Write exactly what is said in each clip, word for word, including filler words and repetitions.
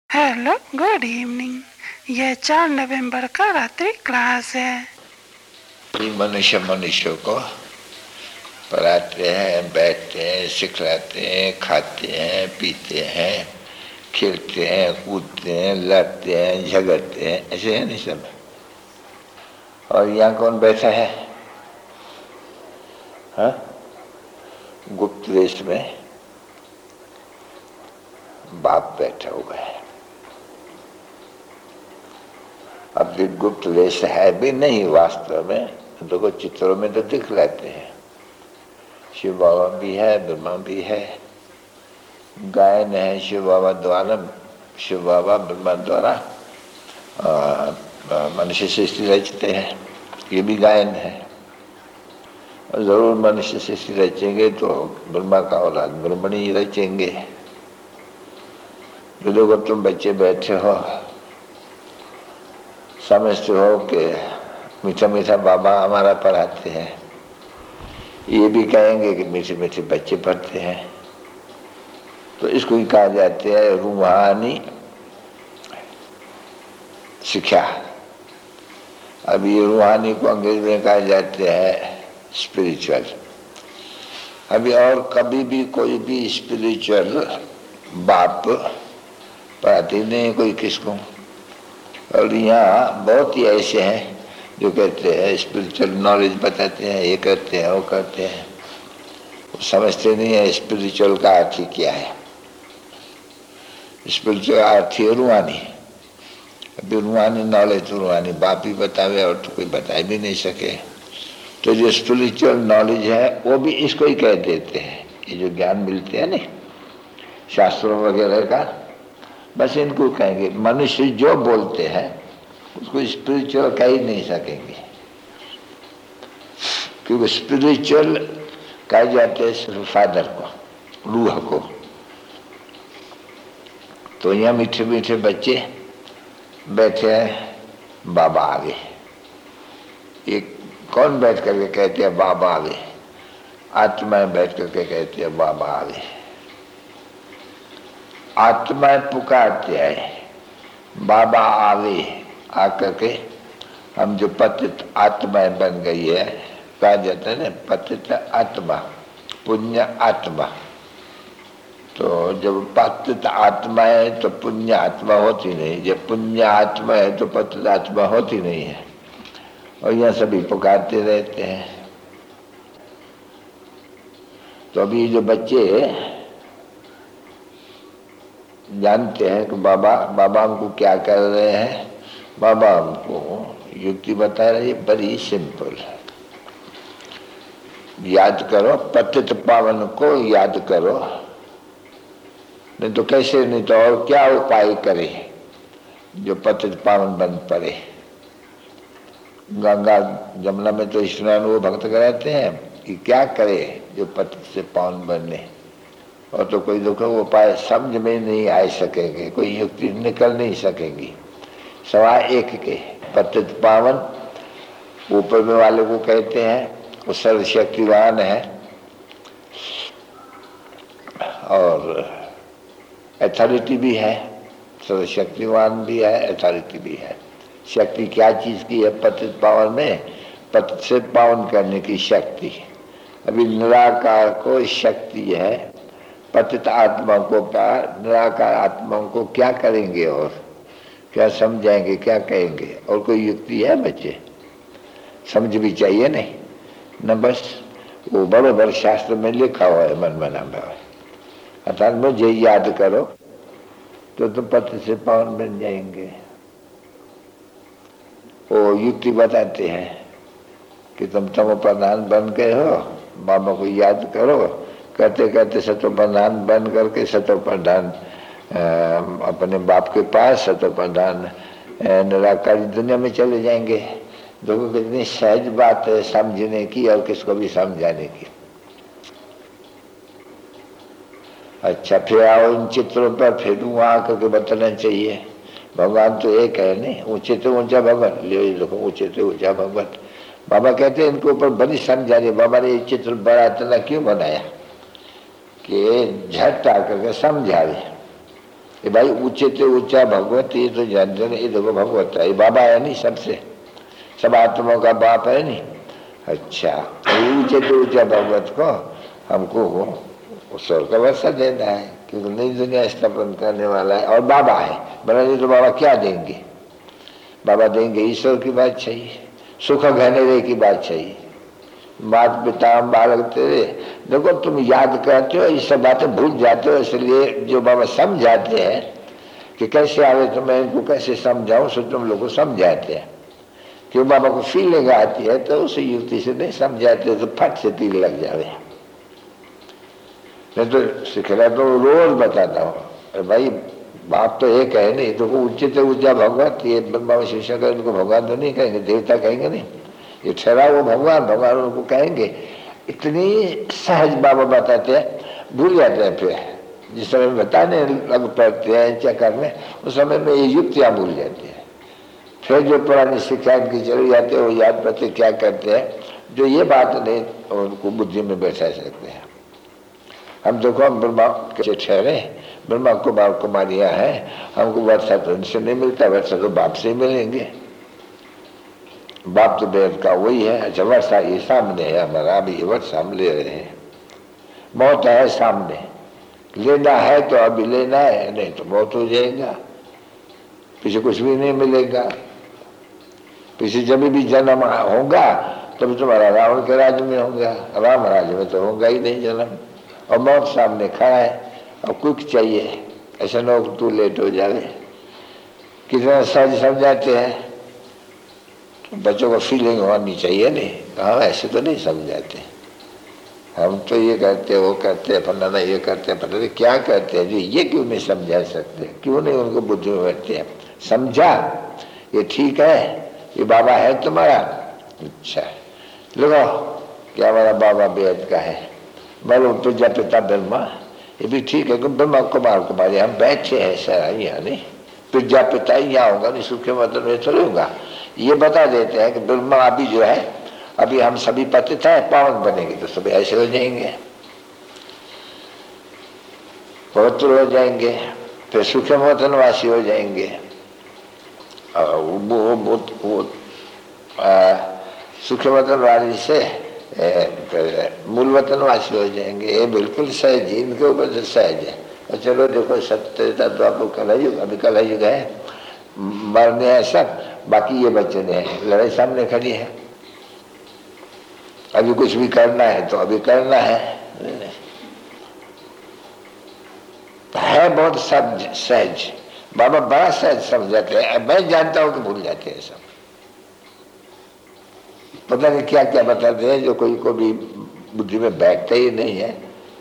Hello, good evening. यह चार नवंबर का रात्रि क्लास है। मनुष्य मनुष्य को पढ़ाते हैं, बैठते हैं, सिखलाते हैं, खाते हैं, पीते हैं, खेलते हैं, कूदते हैं, लड़ते हैं, झगड़ते हैं, ऐसे है नहीं सब। और यहाँ कौन बैठा है? हाँ, गुप्त देश में बाप बैठा हुआ है। अब भी गुप्त देश है भी नहीं वास्तव में, तो चित्रों में तो दिख लेते हैं। शिव बाबा भी है, ब्रह्मा भी है, गायन है शिव बाबा द्वारा, शिव बाबा ब्रह्मा द्वारा मनुष्य सृष्टि रचते हैं, ये भी गायन है। और जरूर मनुष्य सृष्टि रचेंगे तो ब्रह्मा का औलाद ब्रह्मणी ही रचेंगे। जो लोग तुम बच्चे बैठे हो, समझते हो कि मीठा मीठा बाबा हमारा पढ़ाते हैं, ये भी कहेंगे कि मीठे मीठे बच्चे पढ़ते हैं, तो इसको ही कहा जाता है रूहानी शिक्षा। अब ये रूहानी को अंग्रेजी में कहा जाते हैं स्पिरिचुअल। अभी और कभी भी कोई भी स्पिरिचुअल बाप पढ़ाते नहीं कोई किसको। और यहाँ बहुत ही ऐसे हैं जो कहते हैं स्पिरिचुअल नॉलेज बताते हैं, ये करते हैं, वो करते हैं, वो समझते नहीं है स्पिरिचुअल का अर्थ क्या है। स्पिरिचुअल अर्थ है रूहानी। अभी रूहानी नॉलेज तो रूहानी बाप ही बतावे और तो कोई बता भी नहीं सके। तो जो स्पिरिचुअल नॉलेज है वो भी इसको ही कह देते हैं। ये जो ज्ञान मिलते हैं ना शास्त्रों वगैरह का, बस इनको कहेंगे। मनुष्य जो बोलते हैं उसको स्पिरिचुअल कह ही नहीं सकेंगे, क्योंकि स्पिरिचुअल कह जाते हैं सिर्फ फादर को, रूह को। तो यहाँ मीठे मीठे बच्चे बैठे हैं बाबा आगे। एक कौन बैठ करके कहते हैं बाबा आगे? आत्माएं बैठ करके कहते हैं बाबा आगे। आत्माएं पुकारते हैं बाबा आवे। आकर के हम जो पतित आत्माएं बन गई है, कहा जाता है ना पतित आत्मा, पुण्य आत्मा। तो जब पतित आत्मा है तो पुण्य आत्मा होती नहीं, जब पुण्य आत्मा है तो पतित आत्मा होती नहीं है। और यह सभी पुकारते रहते हैं। तो अभी जो बच्चे जानते हैं कि बाबा बाबा हमको क्या कर रहे हैं, बाबा हमको युक्ति बता रही है, बड़ी सिंपल। याद करो, पतित पावन को याद करो, नहीं तो कैसे, नहीं तो और क्या उपाय करे जो पतित पावन बन पड़े। गंगा जमुना में तो स्नान वो भक्त कराते हैं कि क्या करे जो पतित से पावन बने। और तो कोई दुख उपाय समझ में नहीं आ सकेंगे, कोई युक्ति निकल नहीं सकेंगी सवाए एक के। पतित पावन ऊपर में वाले को कहते हैं, वो सर्वशक्तिवान है और अथॉरिटी भी है, सर्वशक्तिवान भी है, अथॉरिटी भी है। शक्ति क्या चीज की है पतित पावन में? पतित से पावन करने की शक्ति। अभी निराकार को शक्ति है, पतित आत्मा को पार, निराकार आत्माओं को क्या करेंगे और क्या समझाएंगे, क्या कहेंगे? और कोई युक्ति है बच्चे? समझ भी चाहिए नहीं न, बस वो बड़े शास्त्र में लिखा हुआ है मन मना भाव, अर्थात मुझे याद करो तो तुम पतित से पावन बन जाएंगे। वो युक्ति बताते हैं कि तुम तमो प्रधान बन गए हो, बाबा को याद करो, कहते कहते सतो प्रधान बन करके सतो प्रधान अपने बाप के पास सतो प्रधान निराकारी दुनिया में चले जाएंगे। देखो कितनी सहज बात है समझने की और किसको भी समझाने की। अच्छा, फिर आओ इन चित्रों पर, फिर वहाँ आकर के बताना चाहिए भगवान तो एक है नहीं, ऊंचे तो ऊंचा भगवान, ले देखो ऊंचे तो ऊंचा भगवान। बाबा कहते हैं इनके ऊपर बड़ी समझा रही। बाबा ने ये चित्र बड़ा इतना क्यों बनाया कि झट आकर के समझा रहे। ये भाई ऊंचे से ऊंचा भगवत, ये तो जानते हैं, ये देखो भगवत है, ये बाबा है नहीं सबसे, सब आत्माओं का बाप है नहीं। अच्छा, ऊंचे से ऊंचा भगवत को हमको स्वर्ग का वर्षा देना है, क्योंकि नई दुनिया स्थापन करने वाला है और बाबा है। बना नहीं तो बाबा क्या देंगे? बाबा देंगे ईश्वर की बात चाहिए, सुख घनेरे की बात चाहिए। मात पिता बालक तेरे, देखो तुम याद करते हो, ये सब बातें भूल जाते हो, इसलिए जो बाबा समझाते हैं कि कैसे आवे तो मैं इनको कैसे समझाऊं, सो तुम लोग को समझाते हैं। क्यों बाबा को फीलिंग आती है तो उसी युक्ति से नहीं समझाते तो फट से तीर लग जावे। मैं तो सिखला तो रोज बताता हूँ, भाई बाप तो एक है नहीं, तो ऊंचे से ऊंचा भगवत, ये ब्रह्मा शिक्षक है, इनको भगवान तो नहीं कहेंगे, देवता कहेंगे नहीं, ये ठहरा वो भगवान, भगवान उनको कहेंगे। इतनी सहज बाबा बताते हैं, भूल जाते हैं। फिर जिस समय बताने लग पड़ते हैं चक्कर में, उस समय में ये युक्तियाँ भूल जाती है। फिर जो पुरानी शिक्षा इनकी चली जाती है वो याद पड़ते क्या करते हैं, जो ये बात नहीं उनको बुद्धि में बैठा सकते हैं। हम देखो हम ब्रह्मा के ठहरे, ब्रह्मा कुमार कुमारियाँ हैं, हमको वर्षा तो इनसे नहीं मिलता, वर्षा तो बाप से ही मिलेंगे। बाप तो वेद का वही है। अच्छा, वर्षा ये सामने है हमारा, अभी वर्षा हम ले रहे हैं, मौत है सामने, लेना है तो अभी लेना है, नहीं तो मौत हो जाएगा, पीछे कुछ भी नहीं मिलेगा। पीछे जब भी जन्म होगा तब तुम्हारा रावण के राज्य में होगा, राम राज्य में तो होगा ही नहीं जन्म। और मौत सामने खड़ा है, और कुछ चाहिए, ऐसा न हो तू लेट हो जाए। कितना सहज समझाते हैं, बच्चों को फीलिंग होनी चाहिए नहीं, हाँ ऐसे तो नहीं समझाते। हम तो ये करते वो करते हैं, फलाना ये करते हैं, पता नहीं क्या करते हैं, जो ये क्यों नहीं समझा सकते, क्यों नहीं उनको बुद्धि में बैठते हैं। समझा, ये ठीक है, ये बाबा है तुम्हारा, अच्छा लो क्या हमारा बाबा बेहद का है, मालूम तुझा पिता ब्रह्मा, ये भी ठीक है कि ब्रह्मा कुमार कुमारी हम बैठे हैं सर यहाँ नहीं, तुझा पिता यहाँ होगा नहीं, सुखे मतलब में चलूंगा। ये बता देते हैं कि ब्रह्मा अभी जो है, अभी हम सभी पतित हैं, पावन बनेंगे तो सभी ऐसे हो जाएंगे, पवित्र हो जाएंगे, फिर सुखे वतनवासी हो जाएंगे, और वो वो वो सुखे वतनवासी से मूल वतनवासी हो जाएंगे। ये बिल्कुल सहज, इनके ऊपर से सहज है। और चलो देखो सत्य तो आपको कलयुग, अभी कलयुग है, मरने हैं सब, बाकी ये बच्चे ने लड़ाई सामने खड़ी है, अभी कुछ भी करना है तो अभी करना है, है बहुत सब सहज। बाबा बड़ा सहज समझाते हैं, मैं जानता हूं कि भूल जाते हैं सब, पता नहीं क्या क्या बताते हैं जो कोई को भी बुद्धि में बैठता ही नहीं है।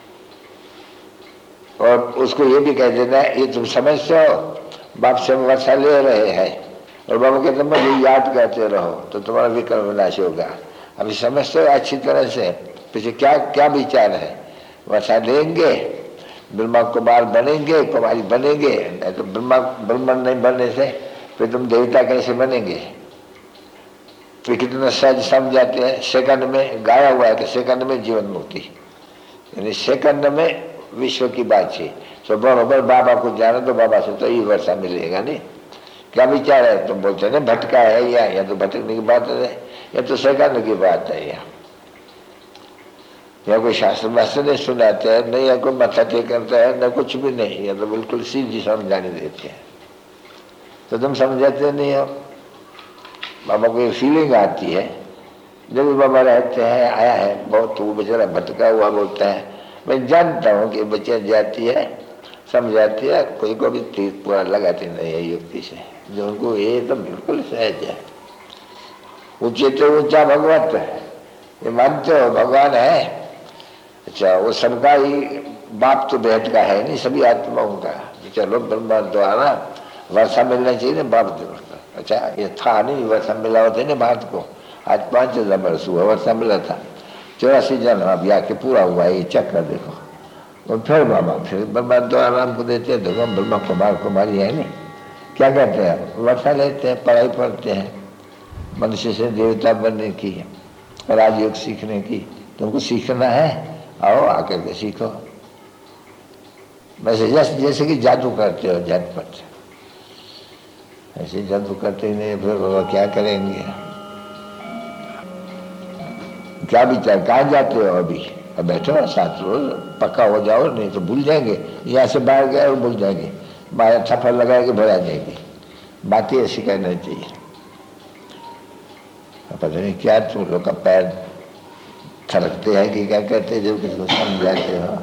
और उसको ये भी कह देना है, ये तुम समझते हो, बाप से वर्षा ले रहे हैं, और बाबा कहते मुझे याद करते रहो तो तुम्हारा विक्रम विनाश होगा। अभी समझते हो अच्छी तरह से पीछे क्या क्या विचार है, वर्षा लेंगे, ब्रह्मा कुमार बनेंगे, कुमारी बनेंगे, नहीं तो ब्रह्मा ब्रह्मण नहीं बनने से फिर तुम देवता कैसे बनेंगे। फिर कितना सहज समझाते हैं, सेकंड में गाया हुआ है कि सेकंड में जीवन मुक्ति, यानी सेकंड में विश्व की बात है। तो बरोबर बाबा को जाना तो बाबा से तो ये वर्षा मिलेगा नहीं। क्या विचार है, तुम बोलते ना भटका है या, या तो भटकने की बात है, या तो सेकंड की बात है, या या कोई शास्त्र वास्त्र नहीं सुनाते हैं, नहीं या कोई मत्था टेक करता है, न कुछ भी नहीं, या तो बिल्कुल सीधी समझाने देते हैं, तो तुम समझाते नहीं हो। बाबा को ये फीलिंग आती है, जब भी बाबा रहते हैं, आया है बहुत, वो बेचारा भटका हुआ बोलता है, मैं जानता हूँ कि बच्चे जाती है, समझाती है, कोई को भी तीर पूरा लगाती नहीं है युक्ति से, जो उनको ये तो बिल्कुल सहज है। ऊंचे तो ऊंचा भगवत, ये मानते हो भगवान है, अच्छा वो सबका ही बाप तो बेहद का है नहीं, सभी आत्माओं का। चलो ब्रह्मा द्वारा वर्षा मिलना चाहिए ना बाप द्वारा, अच्छा ये था नहीं, वर्षा मिला होता है ना बात को, आज पाँच हजार वर्ष हुआ वर्षा मिला था, चौरासी जन्म अभी आके पूरा हुआ ये चक्कर देखो। और फिर बाबा फिर ब्रह्मा द्वारा हमको देते हैं, देखो ब्रह्मा कुमार कुमारी है नहीं, क्या कहते हैं, वर्षा लेते हैं, पढ़ाई पढ़ते हैं, मनुष्य से देवता बनने की, राजयोग सीखने की। तुमको सीखना है, आओ आकर के सीखो। वैसे जैसे जैसे कि जादू करते हो झटपट, ऐसे जादू करते ही नहीं फिर बाबा क्या करेंगे? क्या विचार, कहाँ जाते हो अभी? अब बैठो ना साथ रोज, पक्का हो जाओ, नहीं तो भूल जाएंगे। यहाँ से बाहर गए और भूल जाएंगे, बाहर थप्पड़ लगा के भरा जाएगी। बातें ऐसी करना चाहिए। पता नहीं क्या तुम लोग का पैर थरकते हैं कि क्या करते हैं, जब किसी को समझाते हो।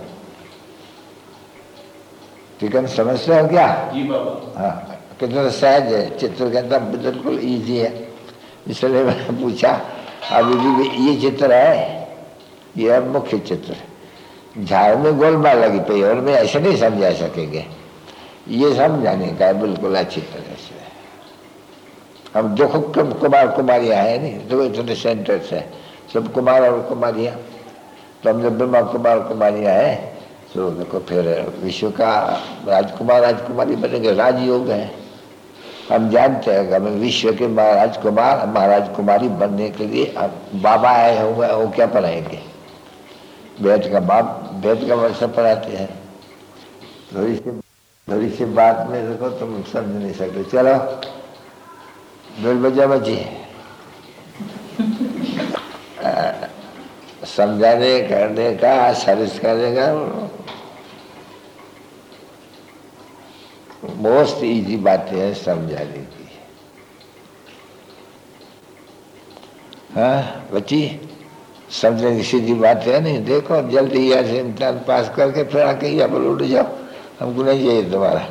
ठीक है, समझते हो क्या? जी बाबा। हाँ, कितना सहज है चित्र के अंदर, बिल्कुल ईजी है। इसलिए मैंने पूछा, अभी भी ये चित्र है, ये है मुख्य चित्र। झाड़ में गोलमाल लगी पई और मैं ऐसे नहीं समझा सकेंगे, ये समझाने का है बिल्कुल अच्छी तरह से। हम दो कुमार कुमारियाँ हैं नहीं, दो इतने सेंटर्स है, सब कुमार और कुमारियाँ। तो हम जब ब्रह्मा कुमार कुमारियाँ हैं तो देखो फिर विश्व का राजकुमार राजकुमारी बनेंगे, राजयोग है। हम जानते हैं कि हमें विश्व के महाराज कुमार महाराज कुमारी बनने के लिए अब बाबा आए होंगे, वो क्या पढ़ाएंगे? वेद का बाप वेद का वर्ष पढ़ाते हैं। थोड़ी सी थोड़ी सी बात में देखो तुम समझ नहीं सकते। चलो बेल बजा बची समझाने करने का, सर्विस करने का मोस्ट इजी बातें हैं समझाने की। हाँ बच्ची, समझने की सीधी बात है नहीं। देखो जल्दी यहाँ से इम्तिहान पास करके फिर आके यहाँ पर उठ जाओ, हमको नहीं चाहिए तुम्हारा,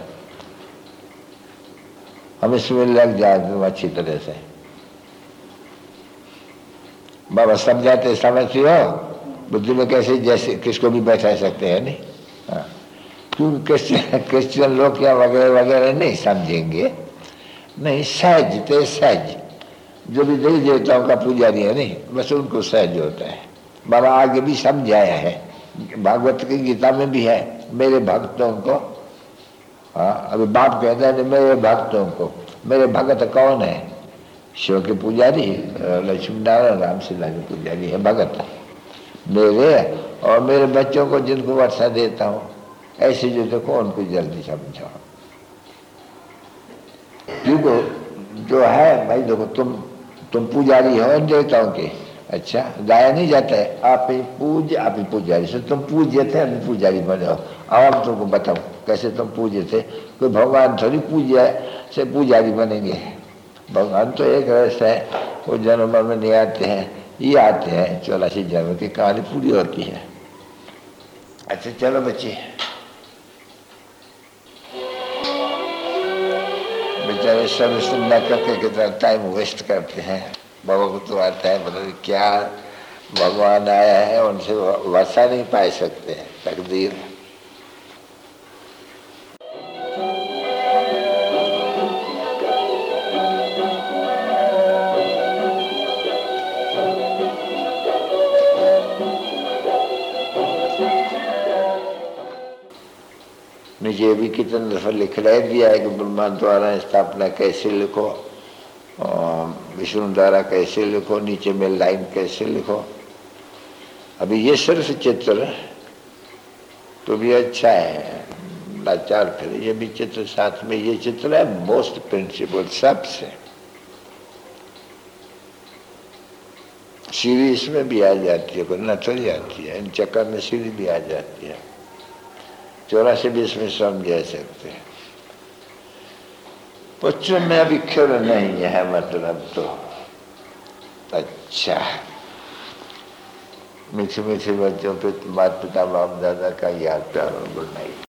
हम इसमें लग जाए तुम अच्छी तरह से। बाबा समझाते समझते हो, बुद्धि में कैसे जैसे किसको भी बैठा सकते हैं नहीं। हाँ, क्योंकि क्रिश्चियन क्रिश्चियन लोग क्या वगैरह वगैरह नहीं समझेंगे, नहीं सहज थे सहज। जो भी देवी देवताओं का पुजारी है नहीं, बस उनको सहज होता है। बाबा आगे भी समझाया है, भागवत की गीता में भी है, मेरे भक्तों को। हाँ, अभी बाप कहता है मेरे भक्तों को, मेरे भगत कौन है? शिव के पुजारी, लक्ष्मी नारायण राम सीता के पुजारी है भगत मेरे, और मेरे बच्चों को जिनको वर्षा देता हूँ। ऐसे जो देखो उनको जल्दी समझाओ। क्योंकि जो है भाई देखो, तुम तुम पुजारी हो इन देवताओं के, अच्छा गाया नहीं जाता है आप ही पूज आप ही पुजारी से। तुम पूज्य थे, अभी पुजारी बने हो। अब हम तुमको बताओ कैसे तुम पूज्य थे। कोई भगवान थोड़ी पूज्य से पुजारी बनेंगे। भगवान तो एक रहस्य है, वो जन्म में नहीं आते हैं, ये आते हैं चौरासी जन्म की कहानी पूरी होती है। अच्छा चलो बच्चे, बेचारे सब सुनना करके कितना टाइम वेस्ट करते हैं। बाबा को तो आता है मतलब क्या भगवान आया है, उनसे वर्षा नहीं पा सकते हैं, तकदीर। नीचे भी कितने दफा लिखला दिया है कि ब्रह्मा द्वारा स्थापना कैसे लिखो, विष्णु द्वारा कैसे लिखो, नीचे में लाइन कैसे लिखो। अभी ये सिर्फ चित्र तो भी अच्छा है, लाचार फिर ये भी चित्र साथ में, ये चित्र है मोस्ट प्रिंसिपल सबसे। सीढ़ी इसमें भी आ जाती है, वरना चली जाती है, इन चक्कर में सीढ़ी भी आ जाती है। चौरासी भी इसमें समझा सकते हैं। बच्चों में अभी खेल नहीं है मतलब तो अच्छा। मीठे मीठे बच्चों पे माता पिता बाप दादा का याद प्यार और गुड नाइट।